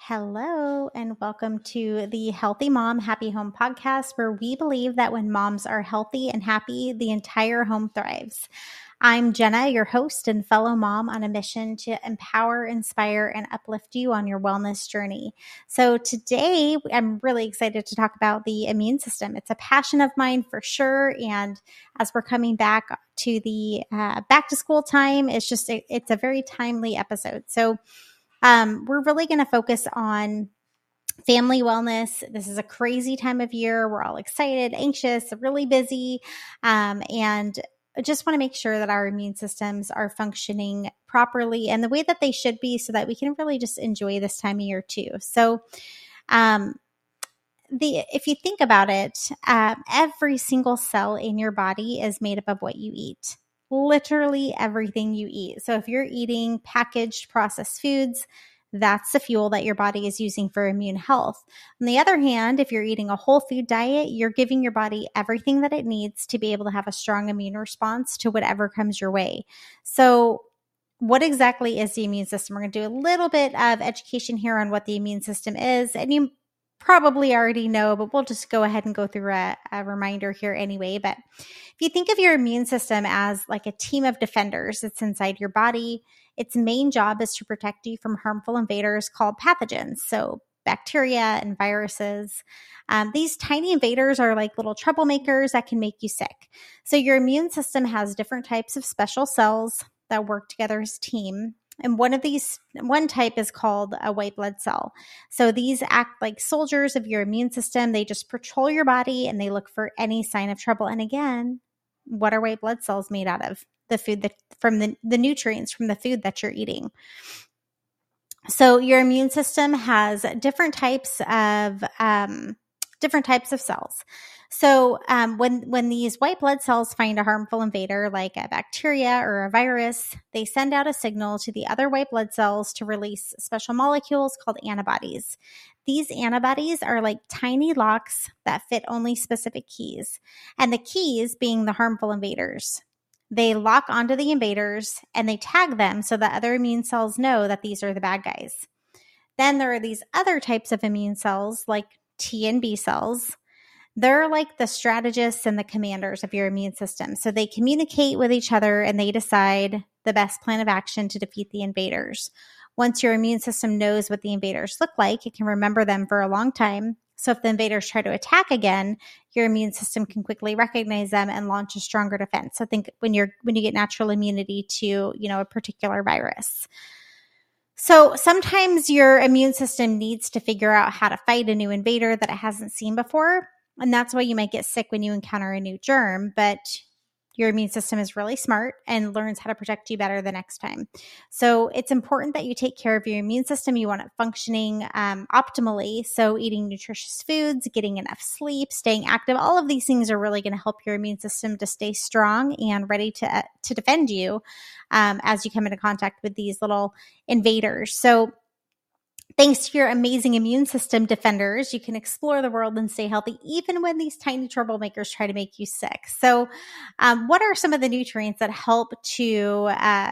Hello, and welcome to the Healthy Mom, Happy Home podcast, where we believe that when moms are healthy and happy, the entire home thrives. I'm Jenna, your host and fellow mom on a mission to empower, inspire, and uplift you on your wellness journey. So today, I'm really excited to talk about the immune system. It's a passion of mine for sure. And as we're coming back to the back to school time, it's a very timely episode. So we're really going to focus on family wellness. This is a crazy time of year. We're all excited, anxious, really busy, and I just want to make sure that our immune systems are functioning properly and the way that they should be so that we can really just enjoy this time of year too. So if you think about it, every single cell in your body is made up of what you eat. Literally everything you eat. So if you're eating packaged processed foods, that's the fuel that your body is using for immune health. On the other hand, if you're eating a whole food diet, you're giving your body everything that it needs to be able to have a strong immune response to whatever comes your way. So what exactly is the immune system? We're going to do a little bit of education here on what the immune system is. And you probably already know, but we'll just go ahead and go through a reminder here anyway. But if you think of your immune system as like a team of defenders that's inside your body, its main job is to protect you from harmful invaders called pathogens. So bacteria and viruses. These tiny invaders are like little troublemakers that can make you sick. So your immune system has different types of special cells that work together as a team. And one type is called a white blood cell. So these act like soldiers of your immune system. They just patrol your body and they look for any sign of trouble. And again, what are white blood cells made out of? The food from the nutrients from the food that you're eating. So your immune system has different types of cells. So when these white blood cells find a harmful invader like a bacteria or a virus, they send out a signal to the other white blood cells to release special molecules called antibodies. These antibodies are like tiny locks that fit only specific keys, and the keys being the harmful invaders. They lock onto the invaders and they tag them so that other immune cells know that these are the bad guys. Then there are these other types of immune cells like T and B cells. They're like the strategists and the commanders of your immune system. So they communicate with each other and they decide the best plan of action to defeat the invaders. Once your immune system knows what the invaders look like, it can remember them for a long time. So if the invaders try to attack again, your immune system can quickly recognize them and launch a stronger defense. So think when you get natural immunity to, a particular virus. So sometimes your immune system needs to figure out how to fight a new invader that it hasn't seen before. And that's why you might get sick when you encounter a new germ, but your immune system is really smart and learns how to protect you better the next time. So it's important that you take care of your immune system. You want it functioning optimally. So eating nutritious foods, getting enough sleep, staying active, all of these things are really going to help your immune system to stay strong and ready to defend you as you come into contact with these little invaders. So thanks to your amazing immune system defenders, you can explore the world and stay healthy even when these tiny troublemakers try to make you sick. So what are some of the nutrients that help to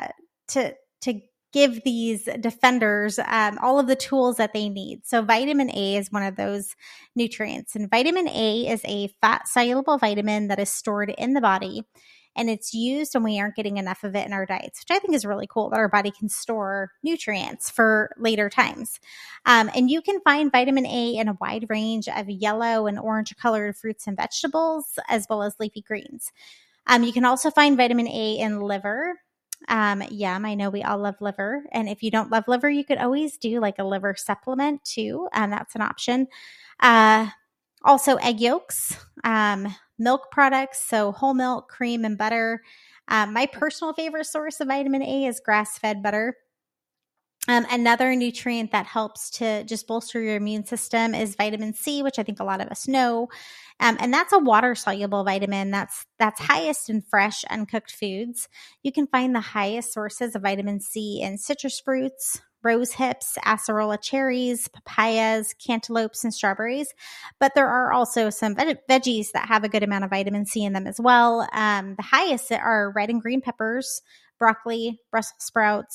give these defenders all of the tools that they need? So vitamin A is one of those nutrients. And vitamin A is a fat-soluble vitamin that is stored in the body. And it's used when we aren't getting enough of it in our diets, which I think is really cool that our body can store nutrients for later times. And you can find vitamin A in a wide range of yellow and orange colored fruits and vegetables, as well as leafy greens. You can also find vitamin A in liver. Yum, I know we all love liver. And if you don't love liver, you could always do like a liver supplement too. That's an option. Also egg yolks, milk products, so whole milk, cream, and butter. My personal favorite source of vitamin A is grass-fed butter. Another nutrient that helps to just bolster your immune system is vitamin C, which I think a lot of us know. And that's a water-soluble vitamin that's highest in fresh, uncooked foods. You can find the highest sources of vitamin C in citrus fruits, rose hips, acerola cherries, papayas, cantaloupes, and strawberries. But there are also some veggies that have a good amount of vitamin C in them as well. The highest are red and green peppers, broccoli, Brussels sprouts,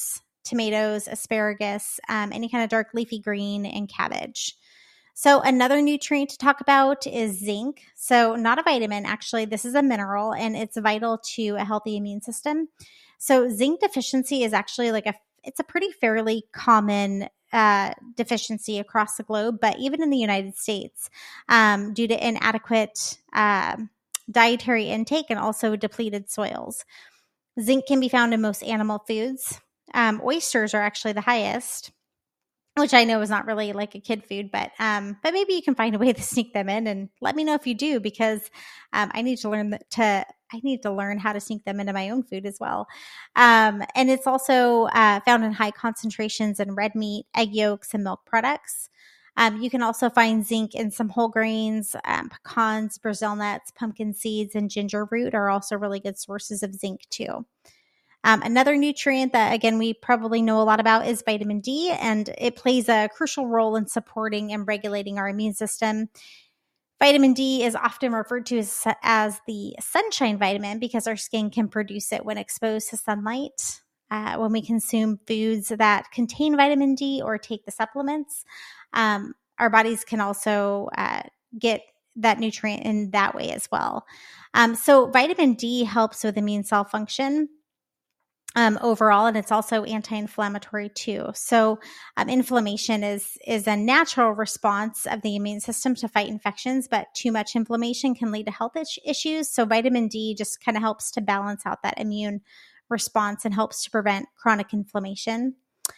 tomatoes, asparagus, any kind of dark leafy green, and cabbage. So another nutrient to talk about is zinc. So not a vitamin, actually, this is a mineral, and it's vital to a healthy immune system. So zinc deficiency is actually it's a pretty fairly common deficiency across the globe, but even in the United States, due to inadequate dietary intake and also depleted soils. Zinc can be found in most animal foods. Oysters are actually the highest, which I know is not really like a kid food, but maybe you can find a way to sneak them in, and let me know if you do, because I need to learn how to sneak them into my own food as well. And it's also found in high concentrations in red meat, egg yolks, and milk products. You can also find zinc in some whole grains, pecans, Brazil nuts, pumpkin seeds, and ginger root are also really good sources of zinc too. Another nutrient that, again, we probably know a lot about is vitamin D, and it plays a crucial role in supporting and regulating our immune system. Vitamin D is often referred to as the sunshine vitamin because our skin can produce it when exposed to sunlight. When we consume foods that contain vitamin D or take the supplements, our bodies can also get that nutrient in that way as well. So vitamin D helps with immune cell function overall, and it's also anti-inflammatory too. So inflammation is a natural response of the immune system to fight infections, but too much inflammation can lead to health issues. So vitamin D just kind of helps to balance out that immune response and helps to prevent chronic inflammation.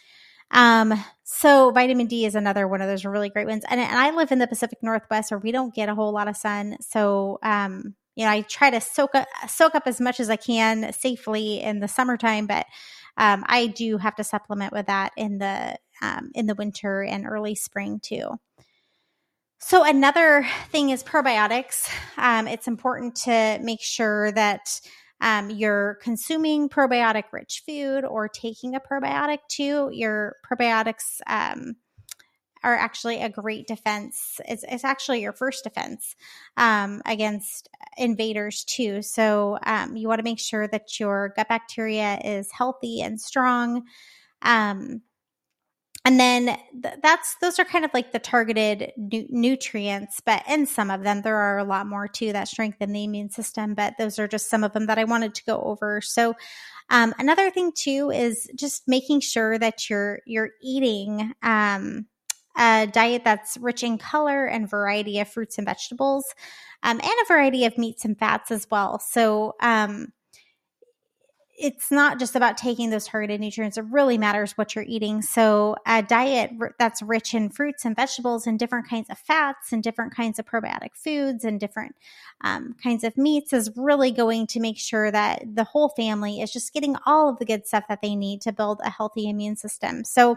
So vitamin D is another one of those really great ones. And I live in the Pacific Northwest where we don't get a whole lot of sun. So, I try to soak up as much as I can safely in the summertime, but I do have to supplement with that in the winter and early spring too. So another thing is probiotics. It's important to make sure that you're consuming probiotic-rich food or taking a probiotic too. Your probiotics are actually a great defense. It's actually your first defense against invaders too. So you want to make sure that your gut bacteria is healthy and strong. And then those are kind of like the targeted nutrients, but in some of them, there are a lot more too that strengthen the immune system, but those are just some of them that I wanted to go over. So another thing too is just making sure that you're eating a diet that's rich in color and variety of fruits and vegetables, and a variety of meats and fats as well. So it's not just about taking those targeted nutrients. It really matters what you're eating. So a diet that's rich in fruits and vegetables and different kinds of fats and different kinds of probiotic foods and different kinds of meats is really going to make sure that the whole family is just getting all of the good stuff that they need to build a healthy immune system. So,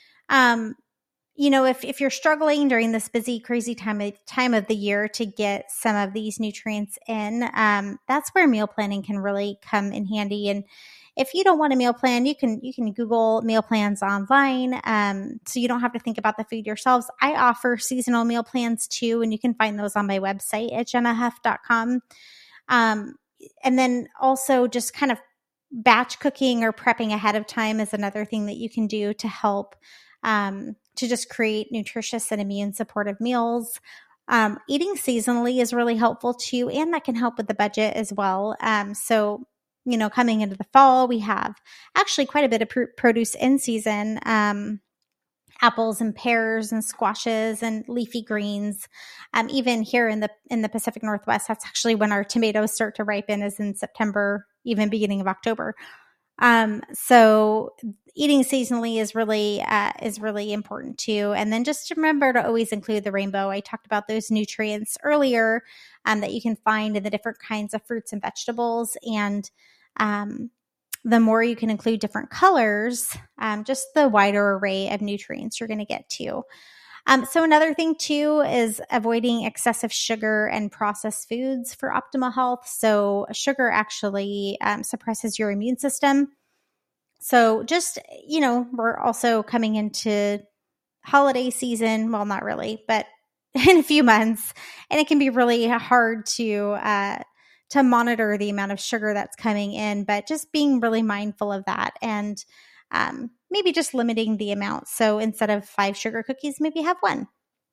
if you're struggling during this busy, crazy time of the year to get some of these nutrients in, that's where meal planning can really come in handy. And if you don't want a meal plan, you can Google meal plans online, so you don't have to think about the food yourselves. I offer seasonal meal plans too, and you can find those on my website at jennahuff.com. And then also just kind of batch cooking or prepping ahead of time is another thing that you can do to help to just create nutritious and immune supportive meals. Eating seasonally is really helpful too, and that can help with the budget as well. So, coming into the fall, we have actually quite a bit of produce in season. Apples and pears and squashes and leafy greens. Even here in the Pacific Northwest, that's actually when our tomatoes start to ripen, is in September, even beginning of October. So eating seasonally is really important too. And then just remember to always include the rainbow. I talked about those nutrients earlier that you can find in the different kinds of fruits and vegetables. And the more you can include different colors, just the wider array of nutrients you're going to get to. So another thing too is avoiding excessive sugar and processed foods for optimal health. So sugar actually suppresses your immune system. So just, we're also coming into holiday season. Well, not really, but in a few months, and it can be really hard to monitor the amount of sugar that's coming in, but just being really mindful of that. And maybe just limiting the amount. So instead of 5 sugar cookies, maybe have 1.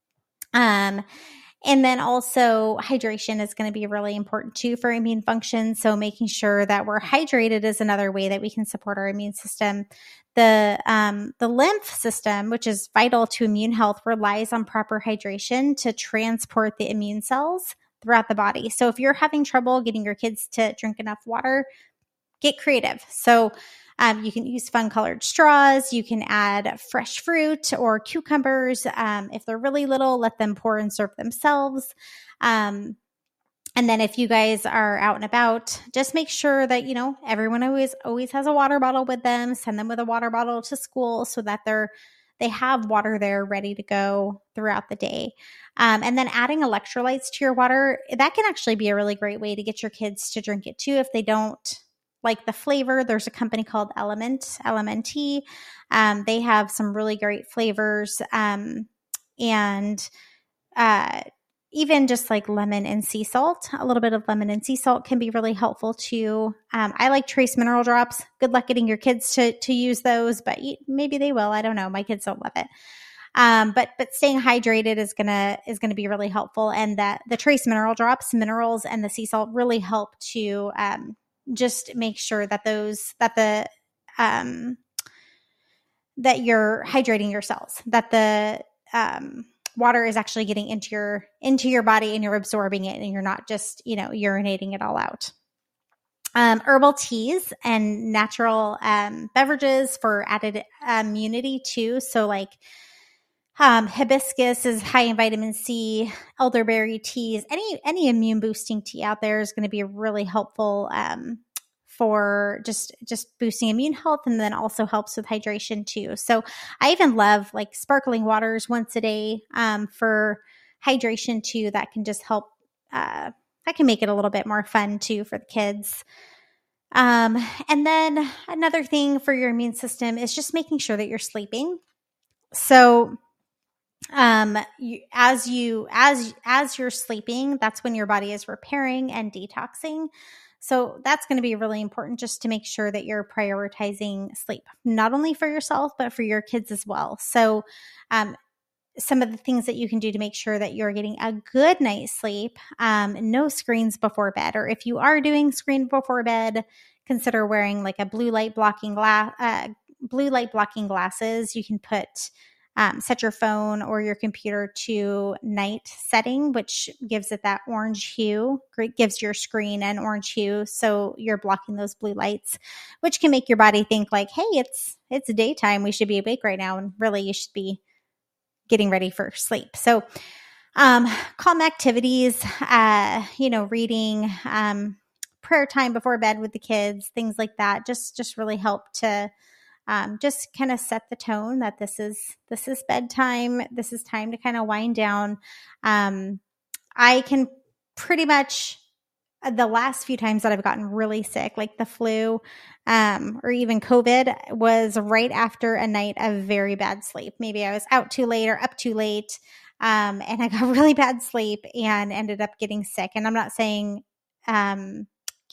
And then also hydration is going to be really important too for immune function. So making sure that we're hydrated is another way that we can support our immune system. The lymph system, which is vital to immune health, relies on proper hydration to transport the immune cells throughout the body. So if you're having trouble getting your kids to drink enough water, get creative. So you can use fun colored straws. You can add fresh fruit or cucumbers. If they're really little, let them pour and serve themselves. And then if you guys are out and about, just make sure that, everyone always has a water bottle with them. Send them with a water bottle to school so that they have water there ready to go throughout the day. And then adding electrolytes to your water, that can actually be a really great way to get your kids to drink it too if they don't like the flavor. There's a company called LMNT. They have some really great flavors. And even just like lemon and sea salt, a little bit of lemon and sea salt can be really helpful too. I like trace mineral drops. Good luck getting your kids to use those, but maybe they will. I don't know. My kids don't love it. But staying hydrated is gonna be really helpful. And that the trace mineral drops, minerals, and the sea salt really help to just make sure that that you're hydrating your cells, that the water is actually getting into your body and you're absorbing it, and you're not just urinating it all out. Herbal teas and natural beverages for added immunity too. So like hibiscus is high in vitamin C. Elderberry teas, any immune boosting tea out there is going to be really helpful for just boosting immune health, and then also helps with hydration too. So I even love like sparkling waters once a day for hydration too. That can just help. That can make it a little bit more fun too for the kids. And then another thing for your immune system is just making sure that you're sleeping. So as you're sleeping, that's when your body is repairing and detoxing. So that's going to be really important, just to make sure that you're prioritizing sleep, not only for yourself, but for your kids as well. So some of the things that you can do to make sure that you're getting a good night's sleep, no screens before bed, or if you are doing screen before bed, consider wearing like a blue light blocking glasses. You can set your phone or your computer to night setting, which gives it that orange hue, gives your screen an orange hue. So you're blocking those blue lights, which can make your body think like, hey, it's daytime. We should be awake right now. And really you should be getting ready for sleep. So calm activities, reading, prayer time before bed with the kids, things like that, just really help to just kind of set the tone that this is bedtime. This is time to kind of wind down. I can pretty much, the last few times that I've gotten really sick, like the flu, or even COVID, was right after a night of very bad sleep. Maybe I was out too late or up too late. And I got really bad sleep and ended up getting sick. And I'm not saying, I'm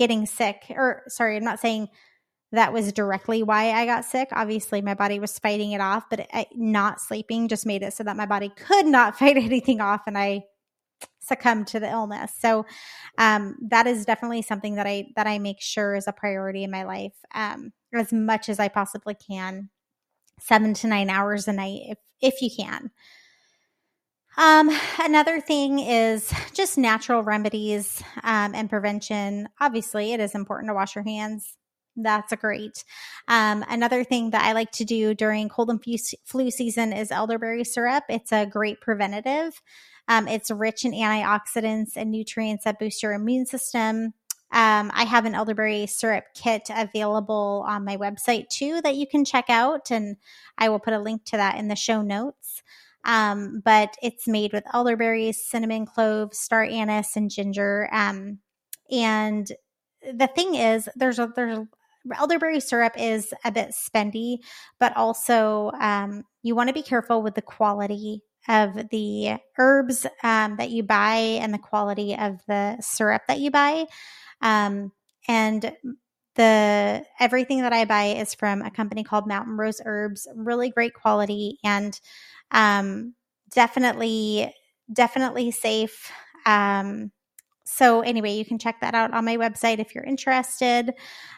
not saying that was directly why I got sick. Obviously, my body was fighting it off, but not sleeping just made it so that my body could not fight anything off, and I succumbed to the illness. So that is definitely something that I make sure is a priority in my life, as much as I possibly can, 7 to 9 hours a night if you can. Another thing is just natural remedies and prevention. Obviously, it is important to wash your hands. That's a great. Another thing that I like to do during cold and flu season is elderberry syrup. It's a great preventative. It's rich in antioxidants and nutrients that boost your immune system. I have an elderberry syrup kit available on my website too that you can check out, and I will put a link to that in the show notes. But it's made with elderberries, cinnamon, cloves, star anise, and ginger. And the thing is, there's elderberry syrup is a bit spendy, but also you want to be careful with the quality of the herbs that you buy and the quality of the syrup that you buy. And everything that I buy is from a company called Mountain Rose Herbs, really great quality, and definitely safe. So anyway, you can check that out on my website if you're interested.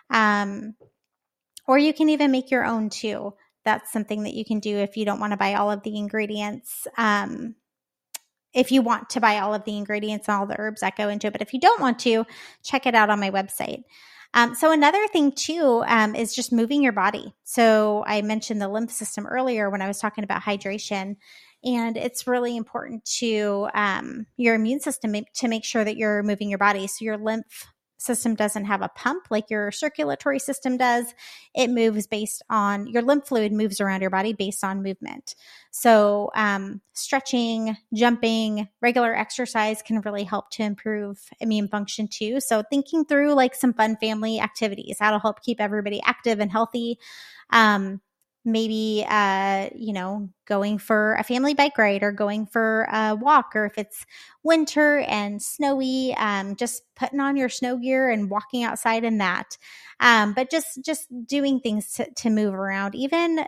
Or you can even make your own too. That's something that you can do if you don't want to buy all of the ingredients. If you want to buy all of the ingredients and all the herbs that go into it, but if you don't want to, check it out on my website. So another thing too is just moving your body. So I mentioned the lymph system earlier when I was talking about hydration, and it's really important to your immune system to make sure that you're moving your body. So your lymph system doesn't have a pump like your circulatory system does. It moves based on your lymph fluid moves around your body based on movement. So stretching, jumping, regular exercise can really help to improve immune function too. So thinking through like some fun family activities, that'll help keep everybody active and healthy. Maybe, going for a family bike ride or going for a walk, or if it's winter and snowy, just putting on your snow gear and walking outside in that. But just doing things to move around. Even,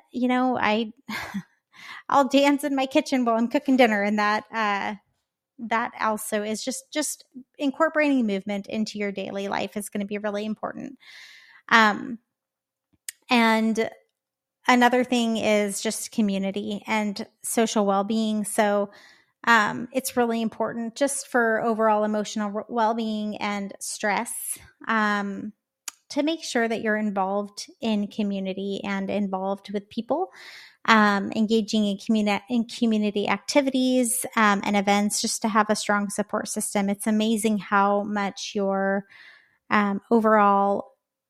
I'll dance in my kitchen while I'm cooking dinner, and that also is just incorporating movement into your daily life is going to be really important. And another thing is just community and social well-being. So it's really important just for overall emotional well-being and stress to make sure that you're involved in community and involved with people, engaging in community activities and events, just to have a strong support system. It's amazing how much your overall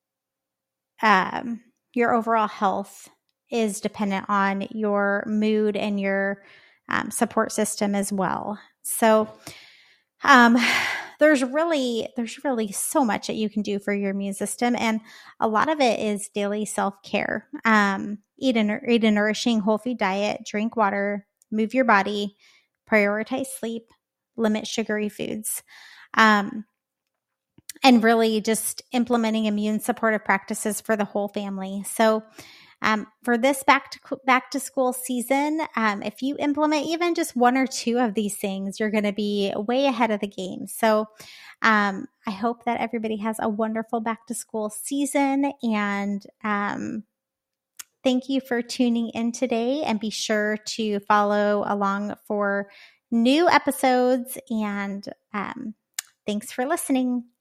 health is dependent on your mood and your support system as well. So there's really so much that you can do for your immune system, and a lot of it is daily self-care. Eat a nourishing whole food diet, drink water, move your body, prioritize sleep, limit sugary foods. And really just implementing immune supportive practices for the whole family. So for this back to school season, if you implement even just one or two of these things, you're going to be way ahead of the game. So I hope that everybody has a wonderful back to school season, and thank you for tuning in today, and be sure to follow along for new episodes, and thanks for listening.